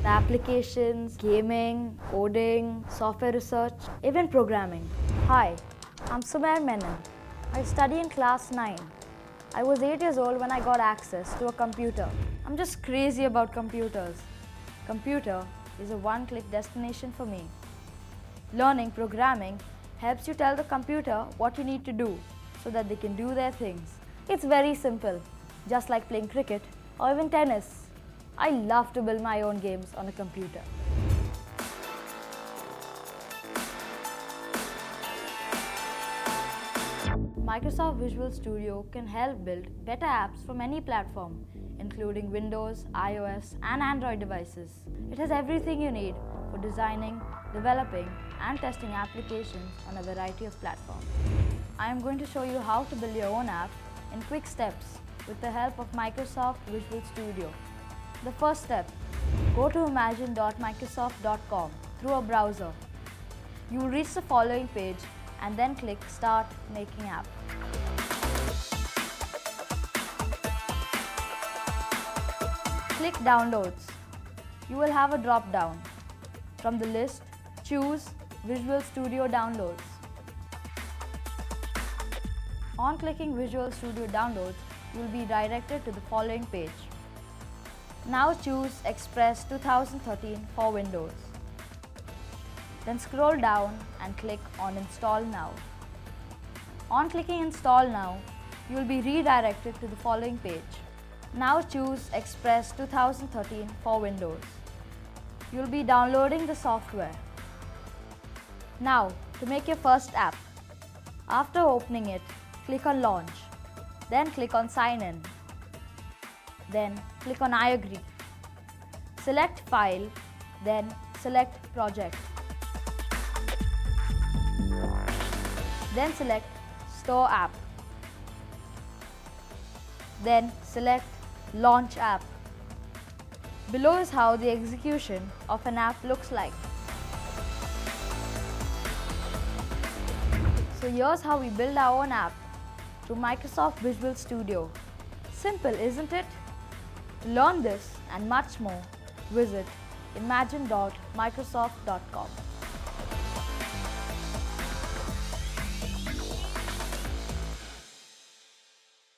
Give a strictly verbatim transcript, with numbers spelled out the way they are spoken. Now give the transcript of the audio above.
The applications, gaming, coding, software research, even programming. Hi, I'm Sumer Menon. I study in class nine. I was eight years old when I got access to a computer. I'm just crazy about computers. Computer is a one-click destination for me. Learning programming helps you tell the computer what you need to do so that they can do their things. It's very simple, just like playing cricket or even tennis. I love to build my own games on a computer. Microsoft Visual Studio can help build better apps from any platform, including Windows, iOS, and Android devices. It has everything you need for designing, developing, and testing applications on a variety of platforms. I am going to show you how to build your own app in quick steps with the help of Microsoft Visual Studio. The first step, go to imagine dot microsoft dot com through a browser. You will reach the following page and then click Start Making App. Click Downloads. You will have a drop-down. From the list, choose Visual Studio Downloads. On clicking Visual Studio Downloads, you will be directed to the following page. Now choose Express twenty thirteen for Windows. Then scroll down and click on Install Now. On clicking Install Now, you will be redirected to the following page. Now choose Express twenty thirteen for Windows. You will be downloading the software. Now, to make your first app, after opening it, click on Launch. Then click on Sign In. Then click on I agree. Select File, then select Project. Then select Store App. Then select Launch App. Below is how the execution of an app looks like. So here's how we build our own app through Microsoft Visual Studio. Simple, isn't it? To learn this and much more, visit imagine dot microsoft dot com.